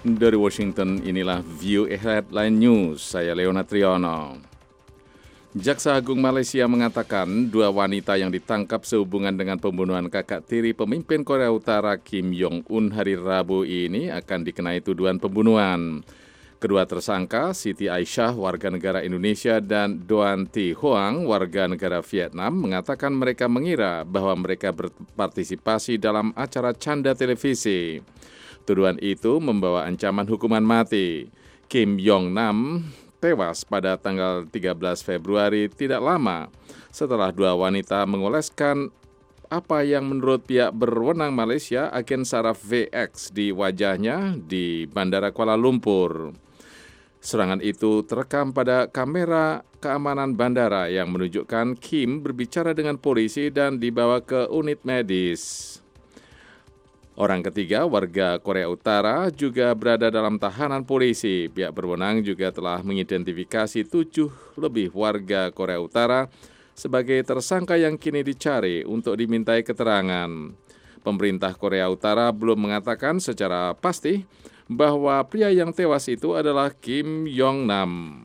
Dari Washington, inilah View Headline News. Saya Leona Triyono. Jaksa Agung Malaysia mengatakan 2 wanita yang ditangkap sehubungan dengan pembunuhan kakak tiri pemimpin Korea Utara Kim Jong-un hari Rabu ini akan dikenai tuduhan pembunuhan. Kedua tersangka, Siti Aisyah, warga negara Indonesia, dan Doan Thi Hoang, warga negara Vietnam, mengatakan mereka mengira bahwa mereka berpartisipasi dalam acara canda televisi. Tuduhan itu membawa ancaman hukuman mati. Kim Jong-nam tewas pada tanggal 13 Februari tidak lama setelah 2 wanita mengoleskan apa yang menurut pihak berwenang Malaysia agen saraf VX di wajahnya di Bandara Kuala Lumpur. Serangan itu terekam pada kamera keamanan bandara yang menunjukkan Kim berbicara dengan polisi dan dibawa ke unit medis. Orang ketiga, warga Korea Utara, juga berada dalam tahanan polisi. Pihak berwenang juga telah mengidentifikasi 7 lebih warga Korea Utara sebagai tersangka yang kini dicari untuk dimintai keterangan. Pemerintah Korea Utara belum mengatakan secara pasti bahwa pria yang tewas itu adalah Kim Jong-nam.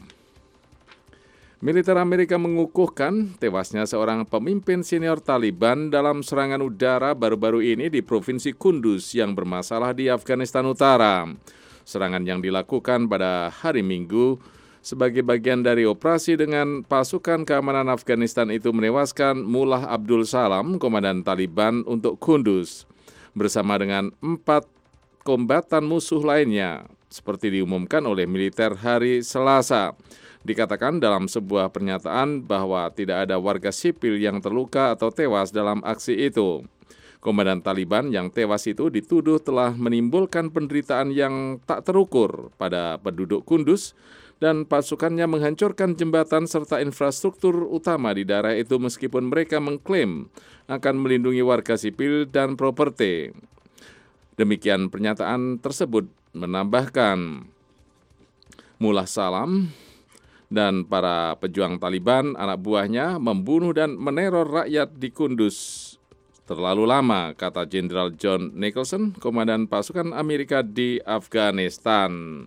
Militer Amerika mengukuhkan tewasnya seorang pemimpin senior Taliban dalam serangan udara baru-baru ini di Provinsi Kunduz yang bermasalah di Afghanistan Utara. Serangan yang dilakukan pada hari Minggu sebagai bagian dari operasi dengan pasukan keamanan Afghanistan itu menewaskan Mullah Abdul Salam, komandan Taliban untuk Kunduz, bersama dengan 4 kombatan musuh lainnya, seperti diumumkan oleh militer hari Selasa. Dikatakan dalam sebuah pernyataan bahwa tidak ada warga sipil yang terluka atau tewas dalam aksi itu. Komandan Taliban yang tewas itu dituduh telah menimbulkan penderitaan yang tak terukur pada penduduk Kunduz dan pasukannya menghancurkan jembatan serta infrastruktur utama di daerah itu meskipun mereka mengklaim akan melindungi warga sipil dan properti. Demikian pernyataan tersebut menambahkan Mullah Salam dan para pejuang Taliban, anak buahnya, membunuh dan meneror rakyat di Kunduz terlalu lama, kata Jenderal John Nicholson, komandan pasukan Amerika di Afghanistan.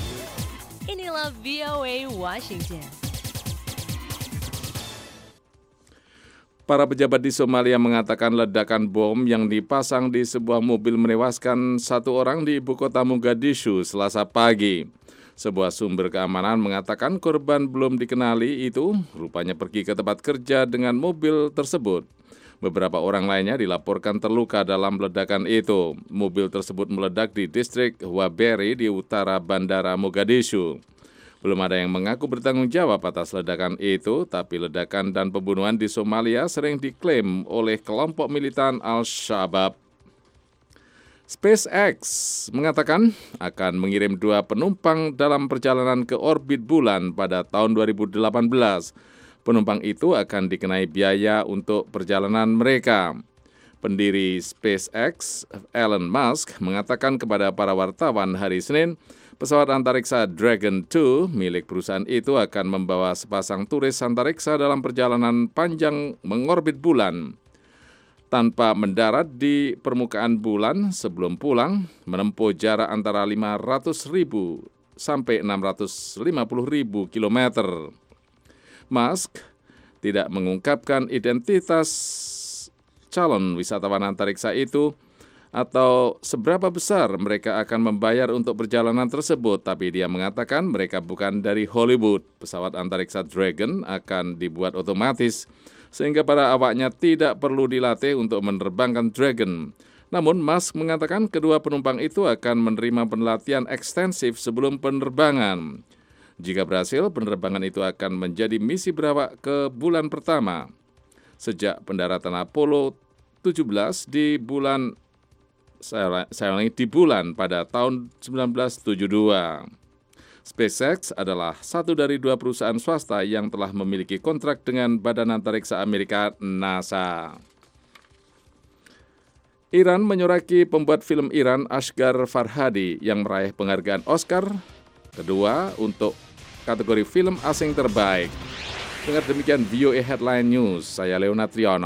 Inilah VOA Washington. Para pejabat di Somalia mengatakan ledakan bom yang dipasang di sebuah mobil menewaskan 1 orang di ibu kota Mogadishu Selasa pagi. Sebuah sumber keamanan mengatakan korban belum dikenali itu rupanya pergi ke tempat kerja dengan mobil tersebut. Beberapa orang lainnya dilaporkan terluka dalam ledakan itu. Mobil tersebut meledak di distrik Waberi di utara bandara Mogadishu. Belum ada yang mengaku bertanggung jawab atas ledakan itu, tapi ledakan dan pembunuhan di Somalia sering diklaim oleh kelompok militan Al-Shabaab. SpaceX mengatakan akan mengirim 2 penumpang dalam perjalanan ke orbit bulan pada tahun 2018. Penumpang itu akan dikenai biaya untuk perjalanan mereka. Pendiri SpaceX, Elon Musk, mengatakan kepada para wartawan hari Senin, pesawat antariksa Dragon 2 milik perusahaan itu akan membawa sepasang turis antariksa dalam perjalanan panjang mengorbit bulan. Tanpa mendarat di permukaan bulan sebelum pulang, menempuh jarak antara 500.000 sampai 650.000 kilometer. Musk tidak mengungkapkan identitas calon wisatawan antariksa itu atau seberapa besar mereka akan membayar untuk perjalanan tersebut, tapi dia mengatakan mereka bukan dari Hollywood. Pesawat antariksa Dragon akan dibuat otomatis sehingga para awaknya tidak perlu dilatih untuk menerbangkan Dragon. Namun Musk mengatakan kedua penumpang itu akan menerima pelatihan ekstensif sebelum penerbangan. Jika berhasil, penerbangan itu akan menjadi misi berawak ke bulan pertama sejak pendaratan Apollo 17 di bulan pada tahun 1972. SpaceX adalah satu dari 2 perusahaan swasta yang telah memiliki kontrak dengan Badan Antariksa Amerika NASA. Iran menyoraki pembuat film Iran Asghar Farhadi yang meraih penghargaan Oscar kedua untuk kategori film asing terbaik. Dengar demikian VOA Headline News, saya Leona Triyono.